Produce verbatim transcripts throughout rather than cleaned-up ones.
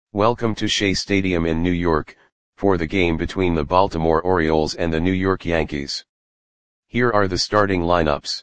Welcome to Shea Stadium in New York, for the game between the Baltimore Orioles and the New York Yankees. Here are the starting lineups.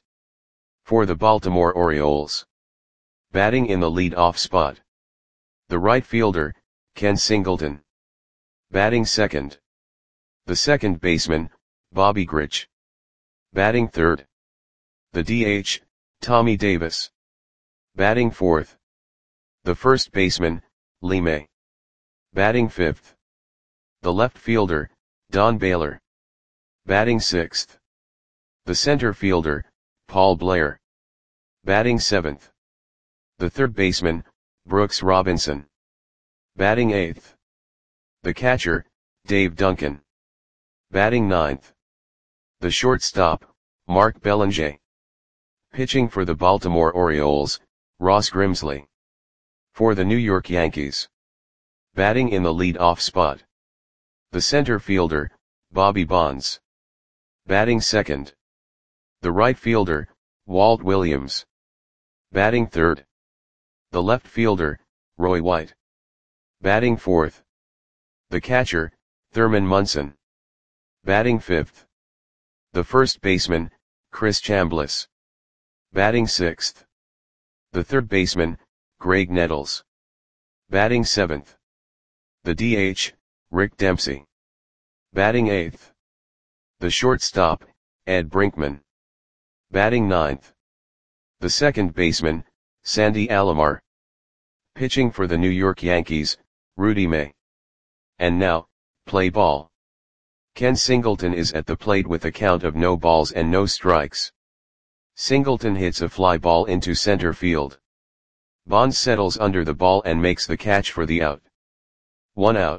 For the Baltimore Orioles. Batting in the lead-off spot. The right fielder, Ken Singleton. Batting second. The second baseman, Bobby Grich. Batting third. The D H, Tommy Davis. Batting fourth. The first baseman, Lee May. Batting fifth. The left fielder, Don Baylor. Batting sixth. The center fielder, Paul Blair. Batting seventh. The third baseman, Brooks Robinson. Batting eighth. The catcher, Dave Duncan. Batting ninth. The shortstop, Mark Belanger. Pitching for the Baltimore Orioles, Ross Grimsley. For the New York Yankees. Batting in the lead-off spot. The center fielder, Bobby Bonds. Batting second. The right fielder, Walt Williams. Batting third. The left fielder, Roy White. Batting fourth. The catcher, Thurman Munson. Batting fifth. The first baseman, Chris Chambliss. Batting sixth. The third baseman, Greg Nettles. Batting seventh. The D H, Rick Dempsey. Batting eighth. The shortstop, Ed Brinkman. Batting ninth. The second baseman, Sandy Alomar. Pitching for the New York Yankees, Rudy May. And now, play ball. Ken Singleton is at the plate with a count of no balls and no strikes. Singleton hits a fly ball into center field. Bonds settles under the ball and makes the catch for the out. One out.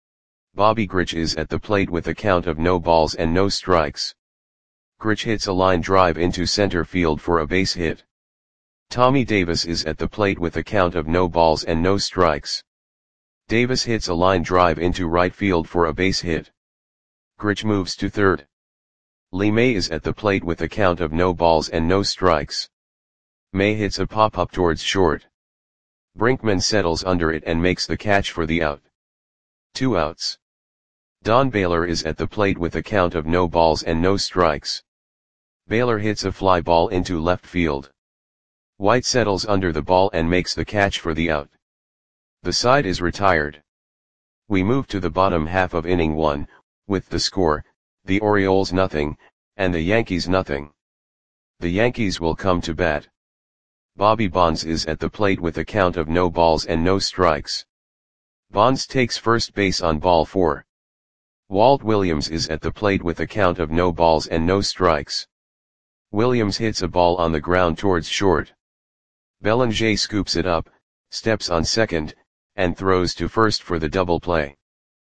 Bobby Grich is at the plate with a count of no balls and no strikes. Grich hits a line drive into center field for a base hit. Tommy Davis is at the plate with a count of no balls and no strikes. Davis hits a line drive into right field for a base hit. Grich moves to third. Lee May is at the plate with a count of no balls and no strikes. May hits a pop-up towards short. Brinkman settles under it and makes the catch for the out. Two outs. Don Baylor is at the plate with a count of no balls and no strikes. Baylor hits a fly ball into left field. White settles under the ball and makes the catch for the out. The side is retired. We move to the bottom half of inning one, with the score, the Orioles nothing, and the Yankees nothing. The Yankees will come to bat. Bobby Bonds is at the plate with a count of no balls and no strikes. Bonds takes first base on ball four. Walt Williams is at the plate with a count of no balls and no strikes. Williams hits a ball on the ground towards short. Belanger scoops it up, steps on second, and throws to first for the double play.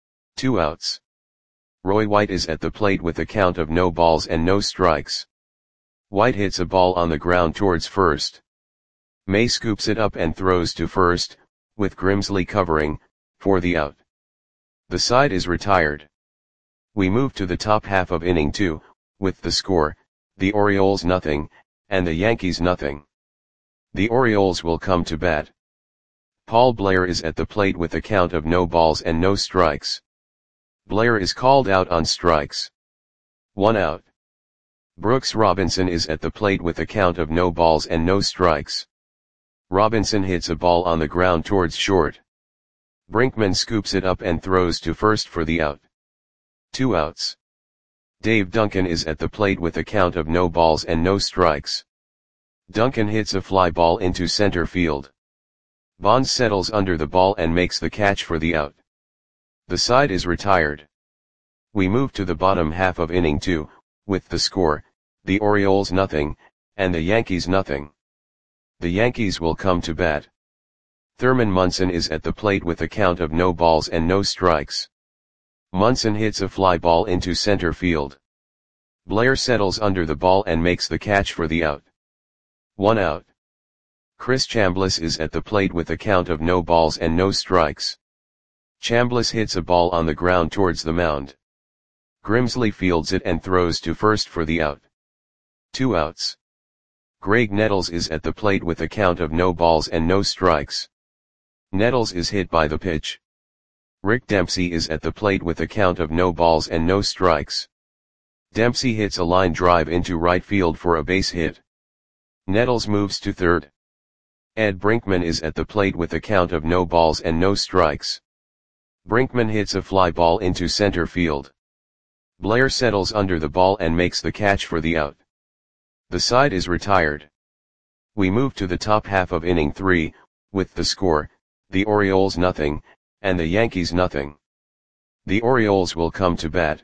Two outs. Roy White is at the plate with a count of no balls and no strikes. White hits a ball on the ground towards first. May scoops it up and throws to first, with Grimsley covering, for the out. The side is retired. We move to the top half of inning two, with the score, the Orioles nothing, and the Yankees nothing. The Orioles will come to bat. Paul Blair is at the plate with a count of no balls and no strikes. Blair is called out on strikes. One out. Brooks Robinson is at the plate with a count of no balls and no strikes. Robinson hits a ball on the ground towards short. Brinkman scoops it up and throws to first for the out. Two outs. Dave Duncan is at the plate with a count of no balls and no strikes. Duncan hits a fly ball into center field. Bonds settles under the ball and makes the catch for the out. The side is retired. We move to the bottom half of inning two, with the score, the Orioles nothing, and the Yankees nothing. The Yankees will come to bat. Thurman Munson is at the plate with a count of no balls and no strikes. Munson hits a fly ball into center field. Blair settles under the ball and makes the catch for the out. One out. Chris Chambliss is at the plate with a count of no balls and no strikes. Chambliss hits a ball on the ground towards the mound. Grimsley fields it and throws to first for the out. Two outs. Greg Nettles is at the plate with a count of no balls and no strikes. Nettles is hit by the pitch. Rick Dempsey is at the plate with a count of no balls and no strikes. Dempsey hits a line drive into right field for a base hit. Nettles moves to third. Ed Brinkman is at the plate with a count of no balls and no strikes. Brinkman hits a fly ball into center field. Blair settles under the ball and makes the catch for the out. The side is retired. We move to the top half of inning three, with the score, the Orioles nothing, and the Yankees nothing. The Orioles will come to bat.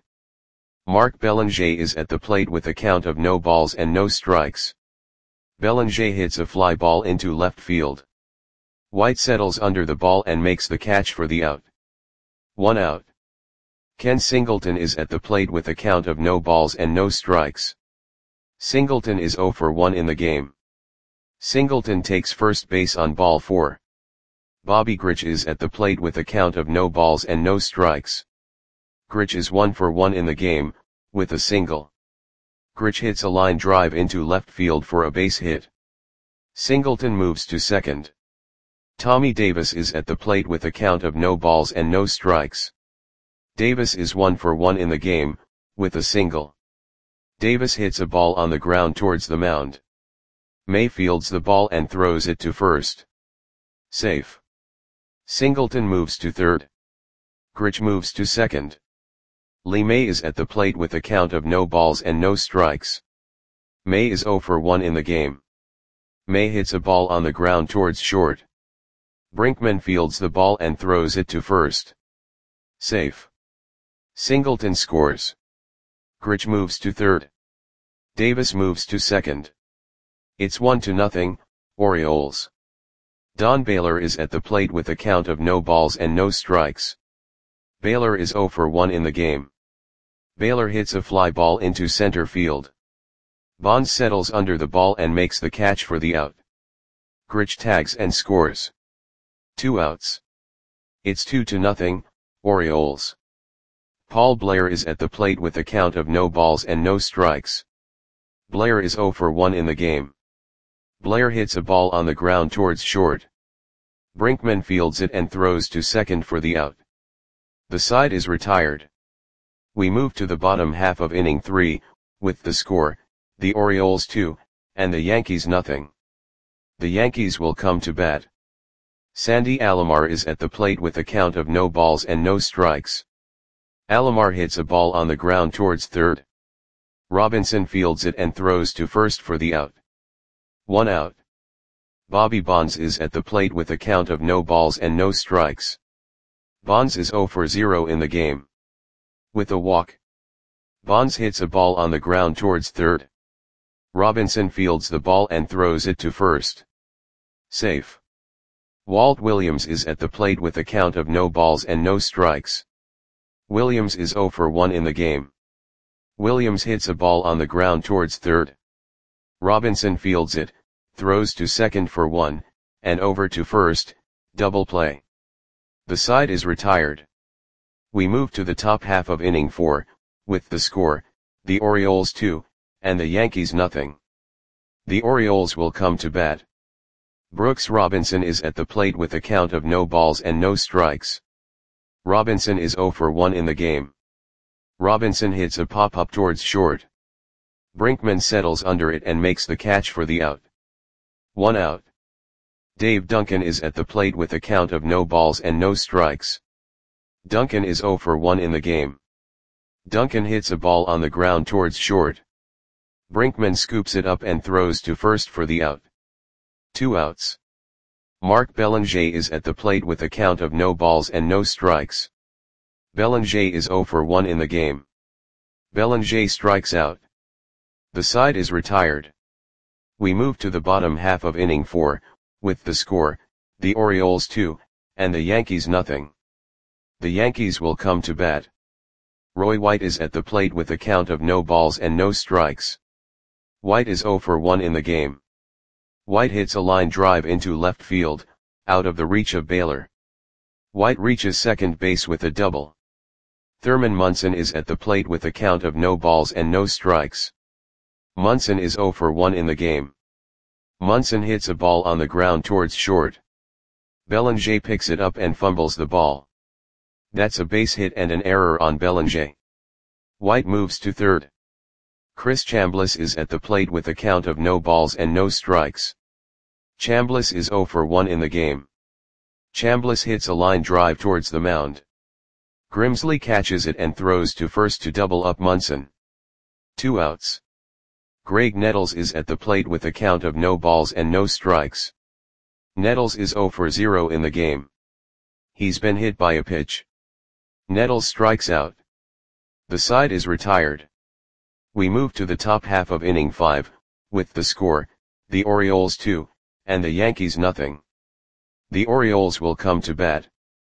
Mark Belanger is at the plate with a count of no balls and no strikes. Belanger hits a fly ball into left field. White settles under the ball and makes the catch for the out. One out. Ken Singleton is at the plate with a count of no balls and no strikes. Singleton is oh for one in the game. Singleton takes first base on ball four. Bobby Grich is at the plate with a count of no balls and no strikes. Grich is one for one in the game, with a single. Grich hits a line drive into left field for a base hit. Singleton moves to second. Tommy Davis is at the plate with a count of no balls and no strikes. Davis is one for one in the game, with a single. Davis hits a ball on the ground towards the mound. May fields the ball and throws it to first. Safe. Singleton moves to third. Grich moves to second. Lee May is at the plate with a count of no balls and no strikes. May is oh for one in the game. May hits a ball on the ground towards short. Brinkman fields the ball and throws it to first. Safe. Singleton scores. Grich moves to third. Davis moves to second. It's one to nothing, Orioles. Don Baylor is at the plate with a count of no balls and no strikes. Baylor is oh for one in the game. Baylor hits a fly ball into center field. Bonds settles under the ball and makes the catch for the out. Grich tags and scores. Two outs. It's two to nothing, Orioles. Paul Blair is at the plate with a count of no balls and no strikes. Blair is oh for one in the game. Blair hits a ball on the ground towards short. Brinkman fields it and throws to second for the out. The side is retired. We move to the bottom half of inning three, with the score, the Orioles two, and the Yankees nothing. The Yankees will come to bat. Sandy Alomar is at the plate with a count of no balls and no strikes. Alomar hits a ball on the ground towards third. Robinson fields it and throws to first for the out. One out. Bobby Bonds is at the plate with a count of no balls and no strikes. Bonds is oh for zero in the game. With a walk. Bonds hits a ball on the ground towards third. Robinson fields the ball and throws it to first. Safe. Walt Williams is at the plate with a count of no balls and no strikes. Williams is oh for one in the game. Williams hits a ball on the ground towards third. Robinson fields it, throws to second for one, and over to first, double play. The side is retired. We move to the top half of inning four, with the score, the Orioles two, and the Yankees nothing. The Orioles will come to bat. Brooks Robinson is at the plate with a count of no balls and no strikes. Robinson is oh for one in the game. Robinson hits a pop-up towards short. Brinkman settles under it and makes the catch for the out. One out. Dave Duncan is at the plate with a count of no balls and no strikes. Duncan is oh for one in the game. Duncan hits a ball on the ground towards short. Brinkman scoops it up and throws to first for the out. Two outs. Mark Belanger is at the plate with a count of no balls and no strikes. Belanger is oh for one in the game. Belanger strikes out. The side is retired. We move to the bottom half of inning four, with the score, the Orioles two, and the Yankees nothing. The Yankees will come to bat. Roy White is at the plate with a count of no balls and no strikes. White is oh for one in the game. White hits a line drive into left field, out of the reach of Baylor. White reaches second base with a double. Thurman Munson is at the plate with a count of no balls and no strikes. Munson is oh for one in the game. Munson hits a ball on the ground towards short. Belanger picks it up and fumbles the ball. That's a base hit and an error on Bellinger. White moves to third. Chris Chambliss is at the plate with a count of no balls and no strikes. Chambliss is zero for one in the game. Chambliss hits a line drive towards the mound. Grimsley catches it and throws to first to double up Munson. Two outs. Greg Nettles is at the plate with a count of no balls and no strikes. Nettles is zero for zero in the game. He's been hit by a pitch. Nettles strikes out. The side is retired. We move to the top half of inning five, with the score, the Orioles two, and the Yankees nothing. The Orioles will come to bat.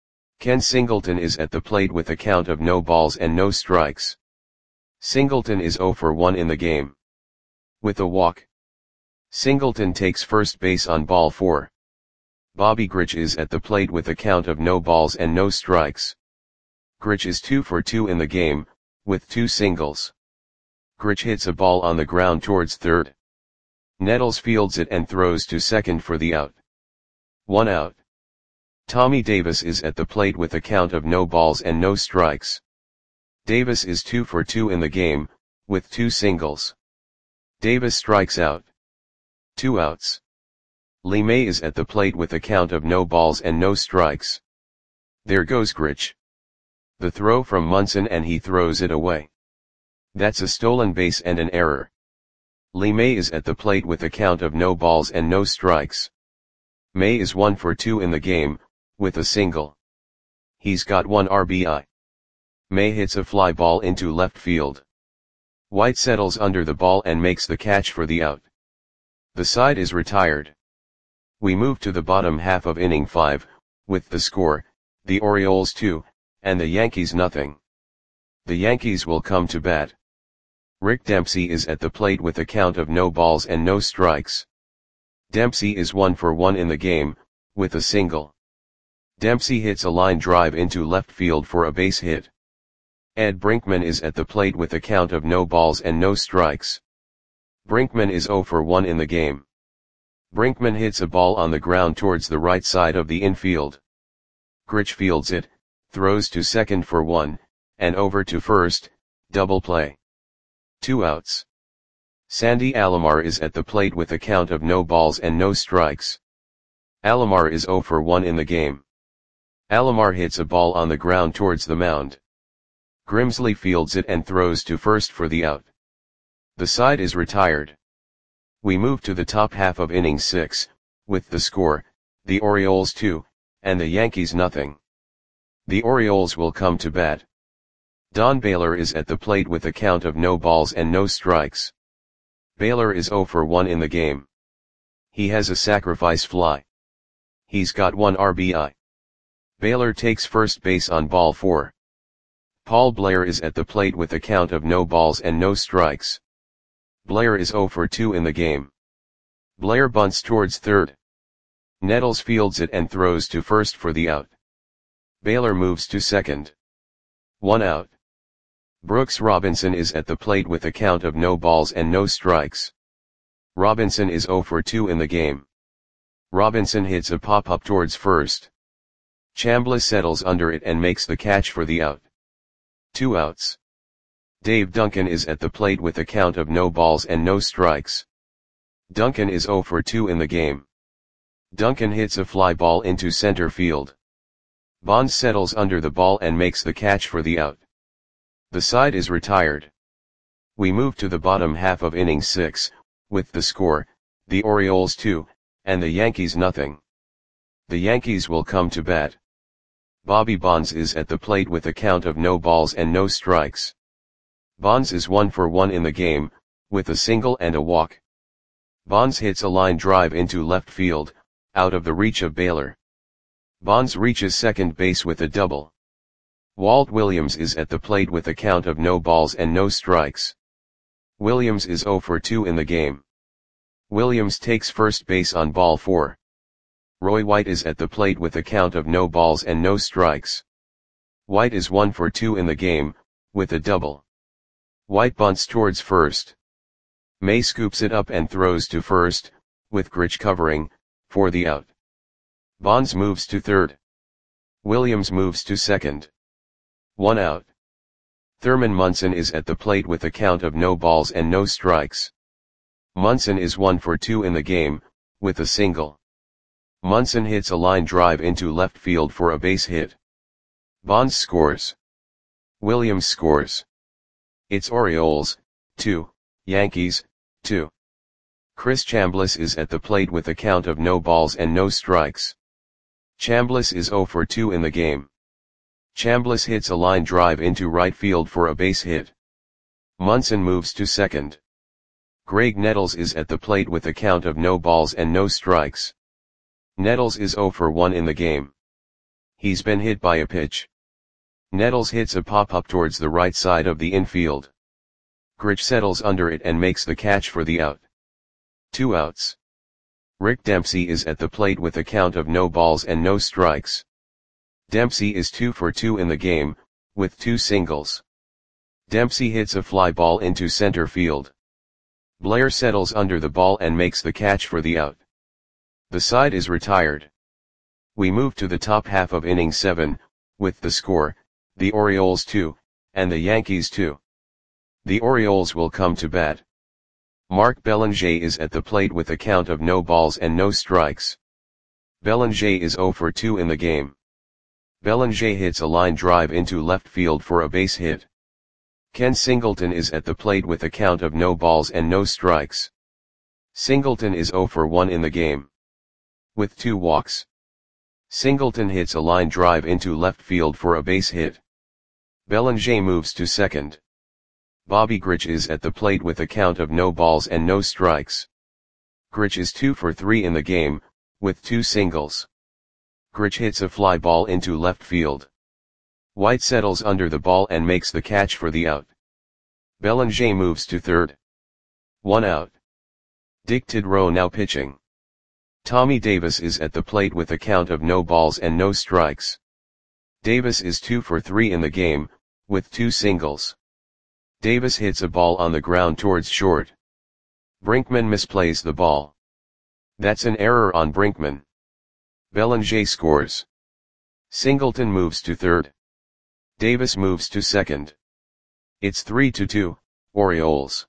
Ken Singleton is at the plate with a count of no balls and no strikes. Singleton is zero for one in the game. With a walk. Singleton takes first base on ball four. Bobby Grich is at the plate with a count of no balls and no strikes. Grich is two for two in the game, with two singles. Grich hits a ball on the ground towards third. Nettles fields it and throws to second for the out. One out. Tommy Davis is at the plate with a count of no balls and no strikes. Davis is two for two in the game, with two singles. Davis strikes out. Two outs. Lee May is at the plate with a count of no balls and no strikes. There goes Grich. The throw from Munson and he throws it away. That's a stolen base and an error. Lee May is at the plate with a count of no balls and no strikes. May is one for two in the game, with a single. He's got one R B I. May hits a fly ball into left field. White settles under the ball and makes the catch for the out. The side is retired. We move to the bottom half of inning five, with the score, the Orioles two, and the Yankees nothing. The Yankees will come to bat. Rick Dempsey is at the plate with a count of no balls and no strikes. Dempsey is one for one in the game, with a single. Dempsey hits a line drive into left field for a base hit. Ed Brinkman is at the plate with a count of no balls and no strikes. Brinkman is zero for one in the game. Brinkman hits a ball on the ground towards the right side of the infield. Grich fields it, throws to second for one, and over to first, double play. Two outs. Sandy Alomar is at the plate with a count of no balls and no strikes. Alomar is zero for one in the game. Alomar hits a ball on the ground towards the mound. Grimsley fields it and throws to first for the out. The side is retired. We move to the top half of inning six, with the score, the Orioles two, and the Yankees nothing. The Orioles will come to bat. Don Baylor is at the plate with a count of no balls and no strikes. Baylor is zero for one in the game. He has a sacrifice fly. He's got one R B I. Baylor takes first base on ball four. Paul Blair is at the plate with a count of no balls and no strikes. Blair is zero for two in the game. Blair bunts towards third. Nettles fields it and throws to first for the out. Baylor moves to second. One out. Brooks Robinson is at the plate with a count of no balls and no strikes. Robinson is zero for two in the game. Robinson hits a pop-up towards first. Chambliss settles under it and makes the catch for the out. Two outs. Dave Duncan is at the plate with a count of no balls and no strikes. Duncan is zero for two in the game. Duncan hits a fly ball into center field. Bonds settles under the ball and makes the catch for the out. The side is retired. We move to the bottom half of inning six, with the score, the Orioles two, and the Yankees nothing. The Yankees will come to bat. Bobby Bonds is at the plate with a count of no balls and no strikes. Bonds is one for one in the game, with a single and a walk. Bonds hits a line drive into left field, out of the reach of Baylor. Bonds reaches second base with a double. Walt Williams is at the plate with a count of no balls and no strikes. Williams is zero for two in the game. Williams takes first base on ball four. Roy White is at the plate with a count of no balls and no strikes. White is one for two in the game, with a double. White bunts towards first. May scoops it up and throws to first, with Grich covering, for the out. Bonds moves to third. Williams moves to second. one out. Thurman Munson is at the plate with a count of no balls and no strikes. Munson is one for two in the game, with a single. Munson hits a line drive into left field for a base hit. Bonds scores. Williams scores. It's Orioles, two, Yankees, two. Chris Chambliss is at the plate with a count of no balls and no strikes. Chambliss is zero for two in the game. Chambliss hits a line drive into right field for a base hit. Munson moves to second. Greg Nettles is at the plate with a count of no balls and no strikes. Nettles is zero for one in the game. He's been hit by a pitch. Nettles hits a pop-up towards the right side of the infield. Grich settles under it and makes the catch for the out. Two outs. Rick Dempsey is at the plate with a count of no balls and no strikes. Dempsey is two for two in the game, with two singles. Dempsey hits a fly ball into center field. Blair settles under the ball and makes the catch for the out. The side is retired. We move to the top half of inning seven, with the score, the Orioles two, and the Yankees two. The Orioles will come to bat. Mark Belanger is at the plate with a count of no balls and no strikes. Belanger is zero for two in the game. Belanger hits a line drive into left field for a base hit. Ken Singleton is at the plate with a count of no balls and no strikes. Singleton is zero for one in the game. With two walks. Singleton hits a line drive into left field for a base hit. Belanger moves to second. Bobby Grich is at the plate with a count of no balls and no strikes. Grich is two for three in the game, with two singles. Grich hits a fly ball into left field. White settles under the ball and makes the catch for the out. Belanger moves to third. One out. Dick Tidrow now pitching. Tommy Davis is at the plate with a count of no balls and no strikes. Davis is two for three in the game, with two singles. Davis hits a ball on the ground towards short. Brinkman misplays the ball. That's an error on Brinkman. Belanger scores. Singleton moves to third. Davis moves to second. It's three to two, Orioles.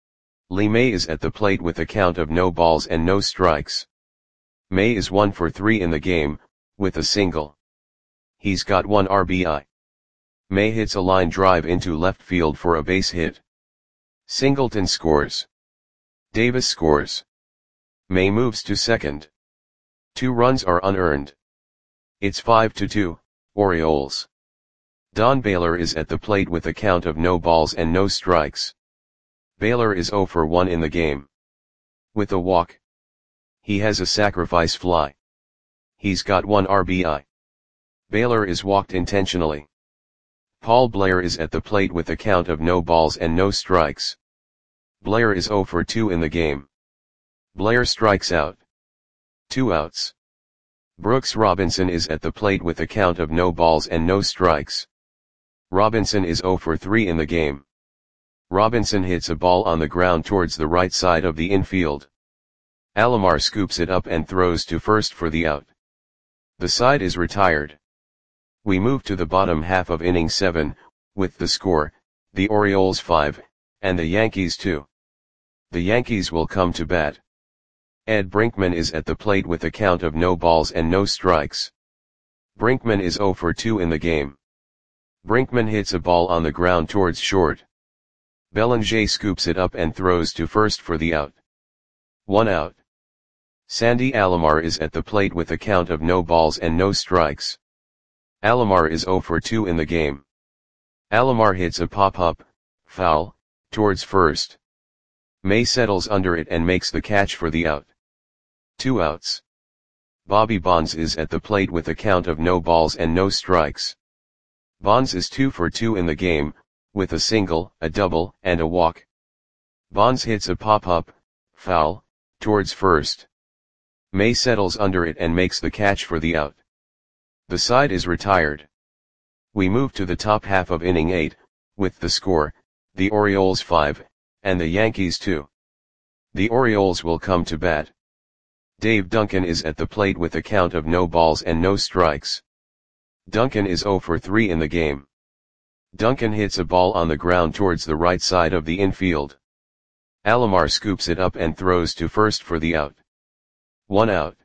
Lee May is at the plate with a count of no balls and no strikes. May is one for three in the game, with a single. He's got one R B I. May hits a line drive into left field for a base hit. Singleton scores. Davis scores. May moves to second. Two runs are unearned. It's five to two, Orioles. Don Baylor is at the plate with a count of no balls and no strikes. Baylor is zero for one in the game. With a walk. He has a sacrifice fly. He's got one R B I. Baylor is walked intentionally. Paul Blair is at the plate with a count of no balls and no strikes. Blair is zero for two in the game. Blair strikes out. Two outs. Brooks Robinson is at the plate with a count of no balls and no strikes. Robinson is zero for three in the game. Robinson hits a ball on the ground towards the right side of the infield. Alomar scoops it up and throws to first for the out. The side is retired. We move to the bottom half of inning seven, with the score, the Orioles five, and the Yankees two. The Yankees will come to bat. Ed Brinkman is at the plate with a count of no balls and no strikes. Brinkman is zero for two in the game. Brinkman hits a ball on the ground towards short. Belanger scoops it up and throws to first for the out. One out. Sandy Alomar is at the plate with a count of no balls and no strikes. Alomar is zero for two in the game. Alomar hits a pop-up, foul, towards first. May settles under it and makes the catch for the out. Two outs. Bobby Bonds is at the plate with a count of no balls and no strikes. Bonds is two for two in the game, with a single, a double, and a walk. Bonds hits a pop-up, foul, towards first. May settles under it and makes the catch for the out. The side is retired. We move to the top half of inning eight, with the score, the Orioles five, and the Yankees two. The Orioles will come to bat. Dave Duncan is at the plate with a count of no balls and no strikes. Duncan is zero for three in the game. Duncan hits a ball on the ground towards the right side of the infield. Alomar scoops it up and throws to first for the out. One out.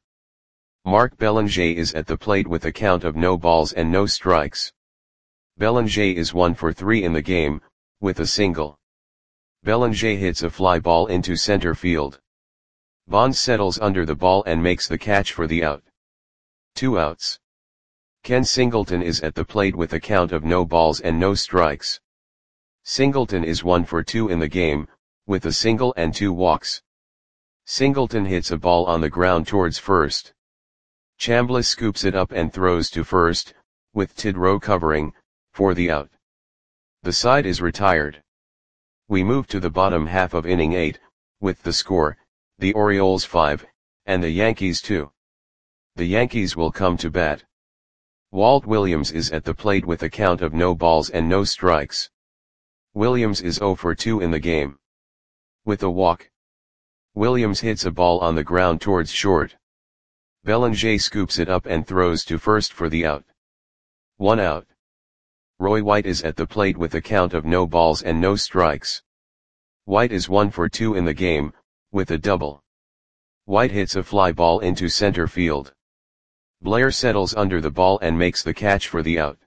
Mark Belanger is at the plate with a count of no balls and no strikes. Belanger is one for three in the game, with a single. Belanger hits a fly ball into center field. Bonds settles under the ball and makes the catch for the out. Two outs. Ken Singleton is at the plate with a count of no balls and no strikes. Singleton is one for two in the game, with a single and two walks. Singleton hits a ball on the ground towards first. Chambliss scoops it up and throws to first, with Tidrow covering, for the out. The side is retired. We move to the bottom half of inning eight, with the score, the Orioles five, and the Yankees two. The Yankees will come to bat. Walt Williams is at the plate with a count of no balls and no strikes. Williams is zero for two in the game. With a walk. Williams hits a ball on the ground towards short. Belanger scoops it up and throws to first for the out. One out. Roy White is at the plate with a count of no balls and no strikes. White is one for two in the game, with a double. White hits a fly ball into center field. Blair settles under the ball and makes the catch for the out.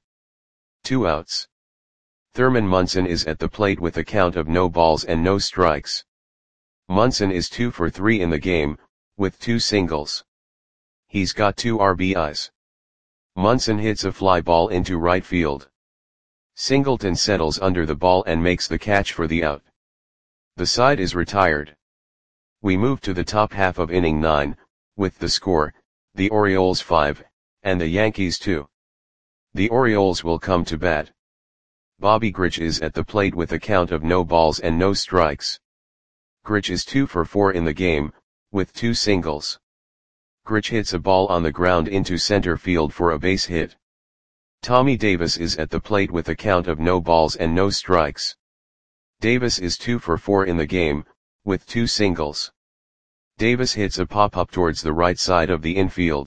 Two outs. Thurman Munson is at the plate with a count of no balls and no strikes. Munson is two for three in the game, with two singles. He's got two R B Is. Munson hits a fly ball into right field. Singleton settles under the ball and makes the catch for the out. The side is retired. We move to the top half of inning nine, with the score, the Orioles five, and the Yankees two. The Orioles will come to bat. Bobby Grich is at the plate with a count of no balls and no strikes. Grich is two for four in the game, with two singles. Grich hits a ball on the ground into center field for a base hit. Tommy Davis is at the plate with a count of no balls and no strikes. Davis is two for four in the game, with two singles. Davis hits a pop-up towards the right side of the infield.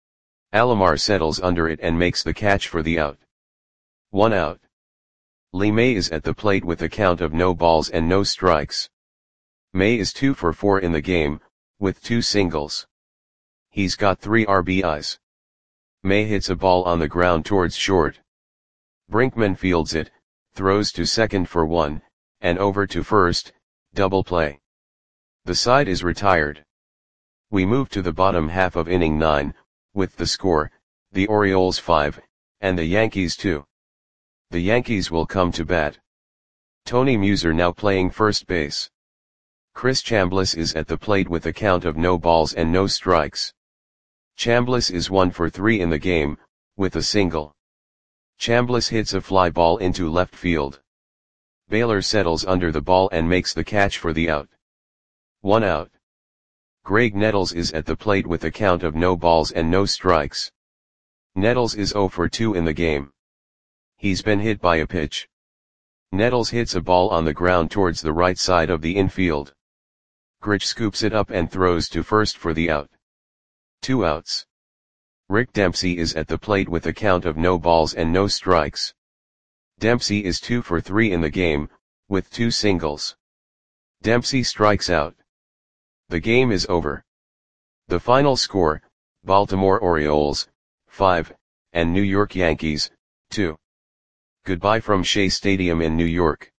Alomar settles under it and makes the catch for the out. One out. Lee May is at the plate with a count of no balls and no strikes. May is two for four in the game, with two singles. He's got three R B Is. May hits a ball on the ground towards short. Brinkman fields it, throws to second for one, and over to first, double play. The side is retired. We move to the bottom half of inning nine, with the score, the Orioles five, and the Yankees two. The Yankees will come to bat. Tony Muser now playing first base. Chris Chambliss is at the plate with a count of no balls and no strikes. Chambliss is one for three in the game, with a single. Chambliss hits a fly ball into left field. Baylor settles under the ball and makes the catch for the out. One out. Greg Nettles is at the plate with a count of no balls and no strikes. Nettles is zero for two in the game. He's been hit by a pitch. Nettles hits a ball on the ground towards the right side of the infield. Grich scoops it up and throws to first for the out. Two outs. Rick Dempsey is at the plate with a count of no balls and no strikes. Dempsey is two for three in the game, with two singles. Dempsey strikes out. The game is over. The final score, Baltimore Orioles, five, and New York Yankees, two. Goodbye from Shea Stadium in New York.